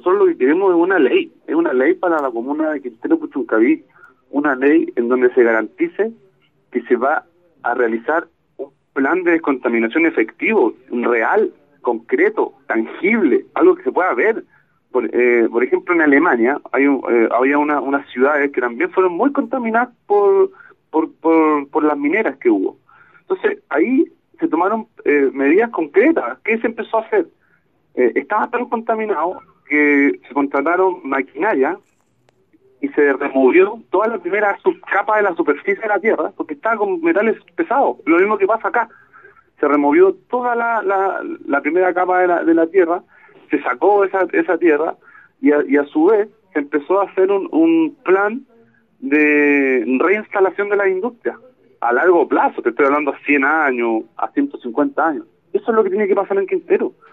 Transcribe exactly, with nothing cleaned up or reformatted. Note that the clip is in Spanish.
nosotros lo que queremos es una ley, es una ley para la comuna de Quintero Puchuncaví, una ley en donde se garantice que se va a realizar un plan de descontaminación efectivo, real, concreto, tangible, algo que se pueda ver. Por, eh, por ejemplo, en Alemania hay un, eh, había una, unas ciudades que también fueron muy contaminadas por, por, por, por las mineras que hubo. Entonces, ahí se tomaron eh, medidas concretas. ¿Qué se empezó a hacer? Eh, estaba tan contaminado que se contrataron maquinaria y se removió toda la primera subcapa de la superficie de la Tierra, porque estaba con metales pesados, lo mismo que pasa acá. Se removió toda la, la, la primera capa de la, de la Tierra, se sacó esa, esa Tierra, y a, y a su vez se empezó a hacer un, un plan de reinstalación de la industria, a largo plazo, te estoy hablando a cien años, a ciento cincuenta años. Eso es lo que tiene que pasar en Quintero.